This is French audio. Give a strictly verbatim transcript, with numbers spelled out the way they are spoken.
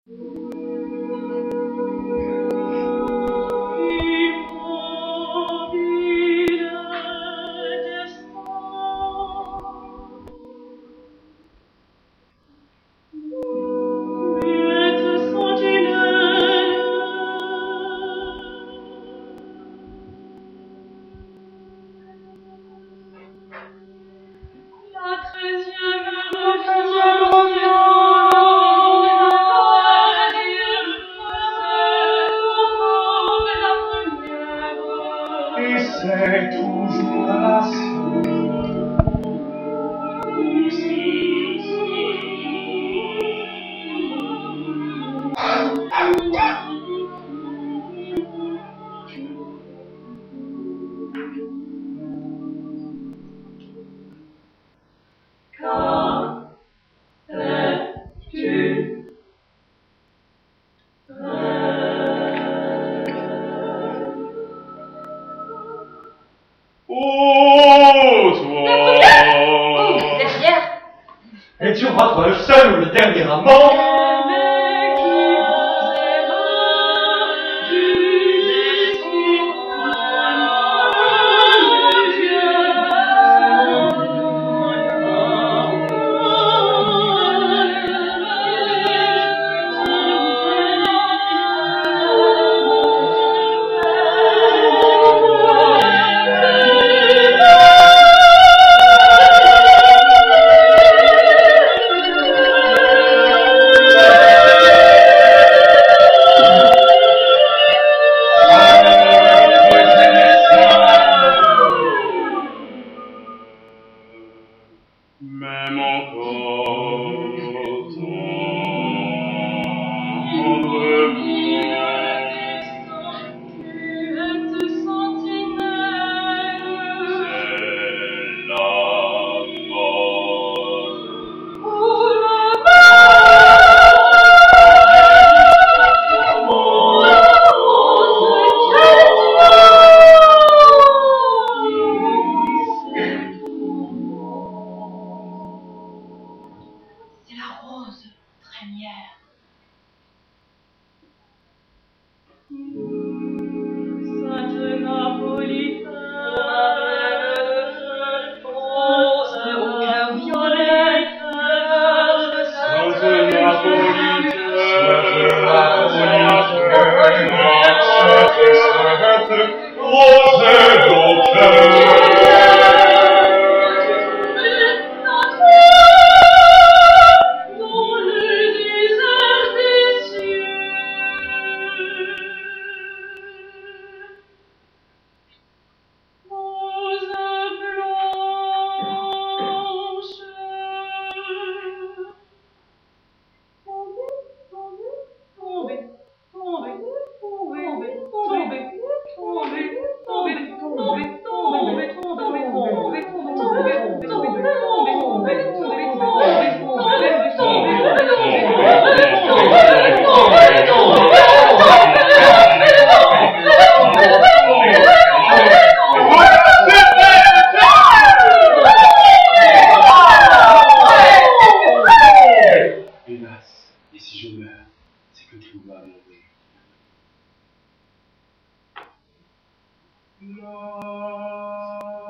C'est toujours la seule. Qu'es-tu? Oh, toi! Oh, derrière! Es-tu roi toi le seul ou le dernier amant? Même encore tendre Muette sentinelle, c'est la mort. pour la c'est la rose trémière. Sainte Napolitaine, rose au cœur violet, Sainte Napolitaine, rose au cœur. dans le désert des cieux. Rose blanche, tombez, tombez, tombez, tombez, tombez, tombez, tombez, tombez, tombez, tombez, tombez, tombez, tombez, tombez, Hélas, et si je meurs, c'est que tout va mourir. La